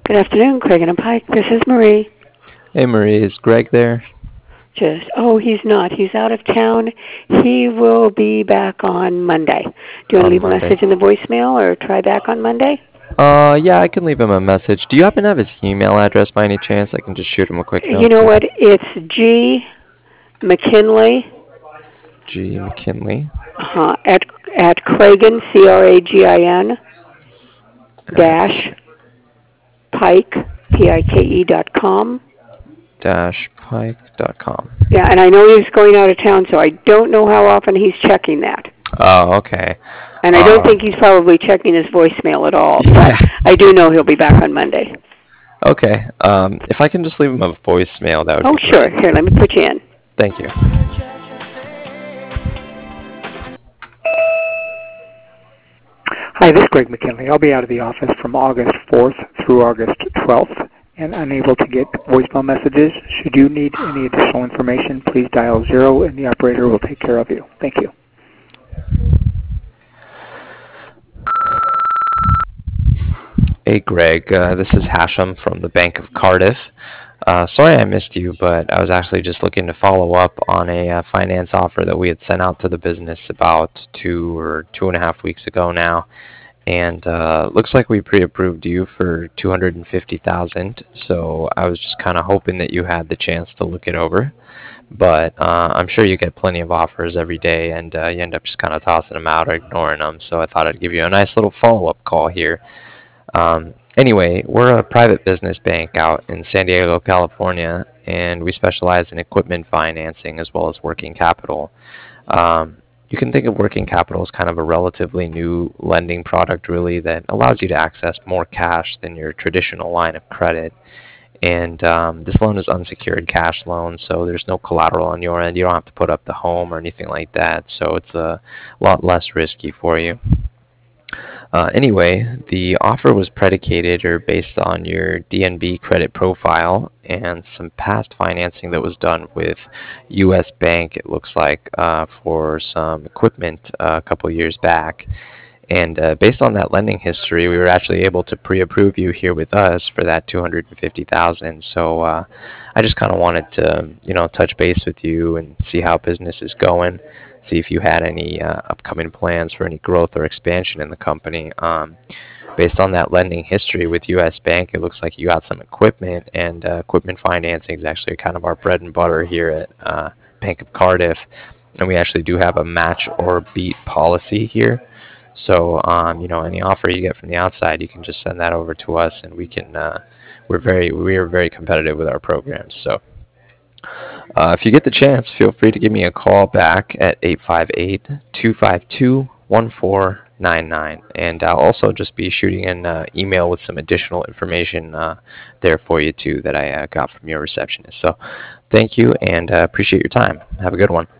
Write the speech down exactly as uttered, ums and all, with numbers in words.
Good afternoon, Craig and Pike. This is Marie. Hey Marie, is Greg there? Just, oh, he's not. He's out of town. He will be back on Monday. Do you want to On leave a Monday. message in the voicemail or try back on Monday? Uh, yeah, I can leave him a message. Do you happen to have his email address by any chance? I can just shoot him a quick You note. know what? It's G. McKinley G. McKinley uh, at at Cragin, C R A G I N, at dash Pike, P I K E dot com. dash pike dot com. Yeah, and I know he's going out of town, so I don't know how often he's checking that. Oh, okay. And I don't Um, think he's probably checking his voicemail at all, but yeah. I do know he'll be back on Monday. Okay. Um, if I can just leave him a voicemail, that would Oh, be sure. great. Here, let me put you in. Thank you. Hi, this is Greg McKinley. I'll be out of the office from August fourth through August twelfth and unable to get voicemail messages. Should you need any additional information, please dial zero and the operator will take care of you. Thank you. Hey Greg, uh, this is Hashem from the Bank of Cardiff. Uh, sorry I missed you, but I was actually just looking to follow up on a uh, finance offer that we had sent out to the business about two or two and a half weeks ago now. And uh, looks like we pre-approved you for two hundred fifty thousand dollars, so I was just kind of hoping that you had the chance to look it over. But uh, I'm sure you get plenty of offers every day, and uh, you end up just kind of tossing them out or ignoring them, so I thought I'd give you a nice little follow-up call here. Um, anyway, we're a private business bank out in San Diego, California, and we specialize in equipment financing as well as working capital. Um, you can think of working capital as kind of a relatively new lending product, really, that allows you to access more cash than your traditional line of credit. And um, this loan is unsecured cash loan, so there's no collateral on your end. You don't have to put up the home or anything like that, so it's a lot less risky for you. Uh, anyway, the offer was predicated or based on your D N B credit profile and some past financing that was done with U S Bank, it looks like, uh, for some equipment uh, a couple years back. And uh, based on that lending history, we were actually able to pre-approve you here with us for that two hundred fifty thousand dollars. So uh, I just kind of wanted to, you know, touch base with you and see how business is going, see if you had any uh, upcoming plans for any growth or expansion in the company. Um, based on that lending history with U S Bank, it looks like you got some equipment, and uh, equipment financing is actually kind of our bread and butter here at uh, Bank of Cardiff. And we actually do have a match or beat policy here. So, um, you know, any offer you get from the outside, you can just send that over to us, and we can. Uh, we're very, we are very competitive with our programs. So, uh, if you get the chance, feel free to give me a call back at eight five eight, two five two, one four nine nine, and I'll also just be shooting an uh, email with some additional information uh, there for you too that I uh, got from your receptionist. So, thank you, and uh, appreciate your time. Have a good one.